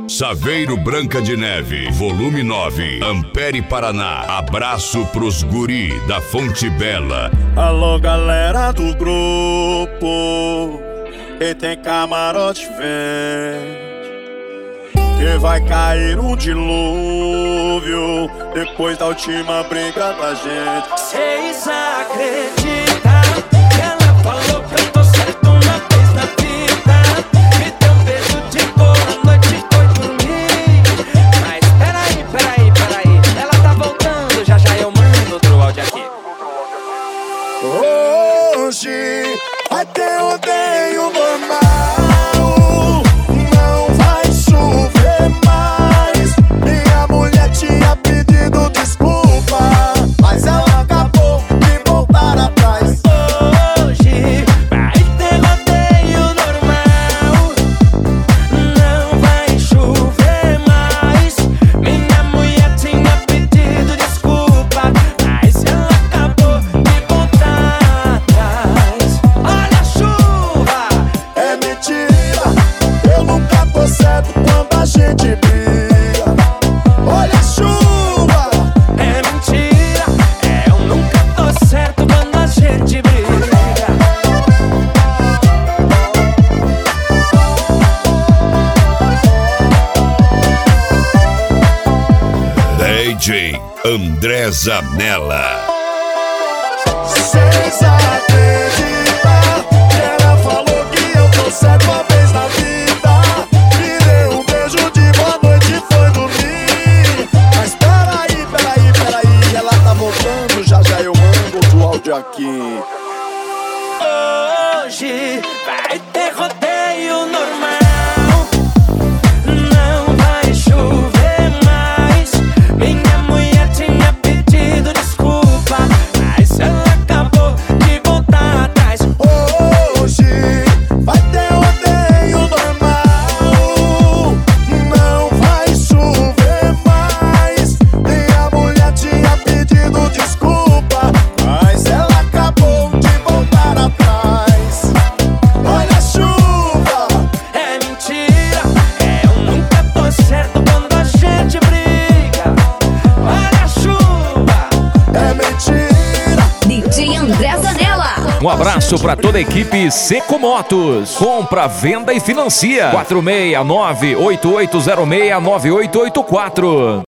Saveiro Branca de Neve, volume 9, Ampere, Paraná. Abraço pros guri da Fonte Bela. Alô, galera do grupo, quem tem camarote vem, que vai cair um dilúvio depois da última briga da gente. Cês acreditam que ela falou que eu tô certo uma vez na vida? Me deu um beijo de boa noite e foi dormir. Mas peraí, ela tá voltando, já eu mando outro áudio aqui. Hoje vai ter odeio normal, não vai chover mais. Minha mulher tinha pedido desculpa, mas ela acabou de voltar atrás. Hoje vai ter odeio normal, não vai chover mais. Minha mulher tinha pedido desculpa, mas ela acabou de voltar atrás. Olha a chuva, É mentira, eu nunca tô certo quando a gente briga. Olha a chuva, é mentira, eu nunca tô certo quando a gente briga. DJ André Zanella. cês acreditam que ela falou que eu tô certo uma vez na vida? Me deu um beijo de boa noite e foi dormir. Mas peraí, ela tá voltando, já eu mando outro áudio aqui. Hoje vai ter rodeio normal, não vai chover mais. Minha mulher tinha pedido desculpa, mas ela acabou de voltar atrás. Hoje vai ter odeio normal, não vai chover mais. Minha mulher tinha pedido desculpa, mas ela acabou de voltar atrás. Olha a chuva, É mentira, eu nunca tô certo quando a gente briga. Olha a chuva, é mentira. DJ André Zanella. Um abraço para toda a equipe Seco Motos. Compra, venda e financia. 469-8806-9884.